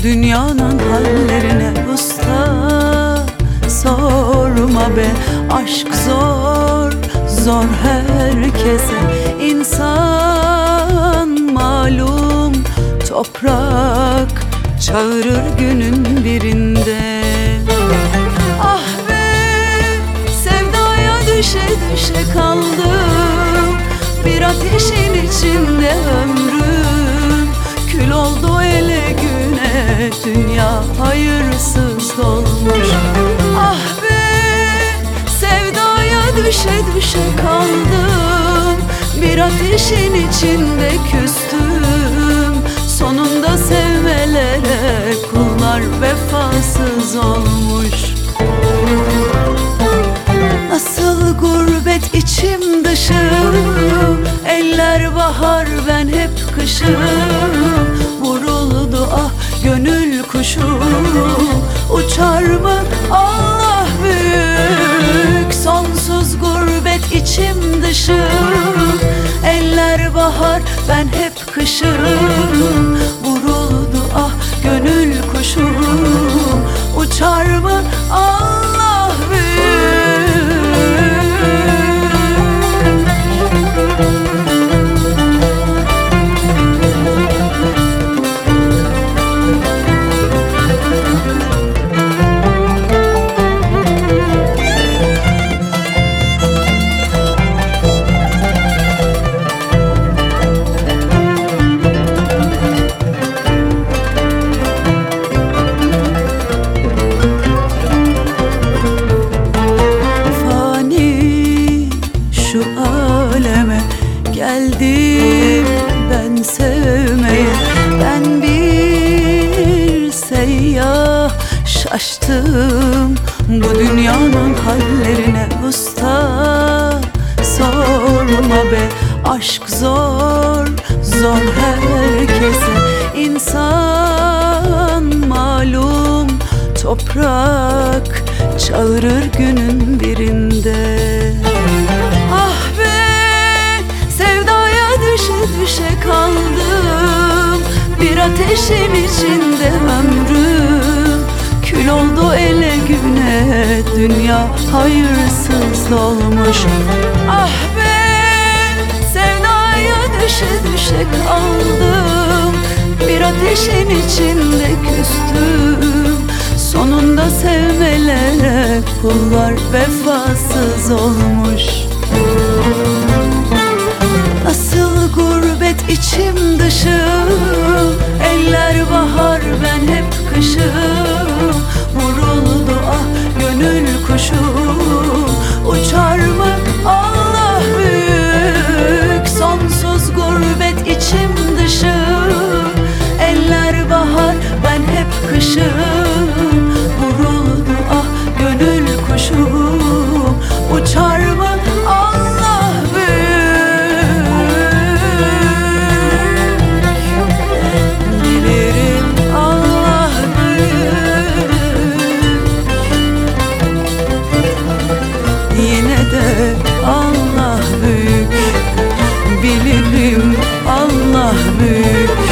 dünyanın hallerine usta. Sorma be, aşk zor, zor herkese. İnsan malum toprak, çağırır günün birinde. Ah be, sevdaya düşe düşe kaldım. Bir ateşin içinde ömrüm kül oldu ele güne. Dünya hayırsız dolmuş. Ah be, sevdaya düşe düşe kaldım. Bir ateşin içinde küstüm. Sonunda sevmelere kullar vefasız olmuş. Nasıl gurbet içim dışım, eller bahar ben hep kışım. Vuruldu ah gönül kuşu, uçar mı Allah büyük. Sonsuz gurbet içim dışım, eller bahar ben hep kışım. Vuruldu ah gönül kuşu, uçar mı Allah büyük. Şu aleme geldim ben sevmeye. Ben bir seyyah, şaştım bu dünyanın hallerine usta. Sorma be, aşk zor, zor herkese. İnsan malum toprak, çağırır günün birinde. Ah be, sevdaya düşe düşe kaldım. Bir ateşin içinde ömrüm kül oldu ele güne. Dünya hayırsız dolmuş. Ah be, sevdaya düşe düşe kaldım. Bir ateşin içinde küstüm. Sonunda sevmelere kullar vefasız olmuş. Nasıl gurbet içim dışım, eller bahar ben hep kışım. Vuruldu ah gönül kuşu, uçar mı Allah büyük. Sonsuz gurbet içim dışım, eller bahar ben hep kışım. Vuruldu ah gönül kuşu, uçar mı Allah büyük. Bilirim Allah büyük. Yine de Allah büyük. Bilirim Allah büyük.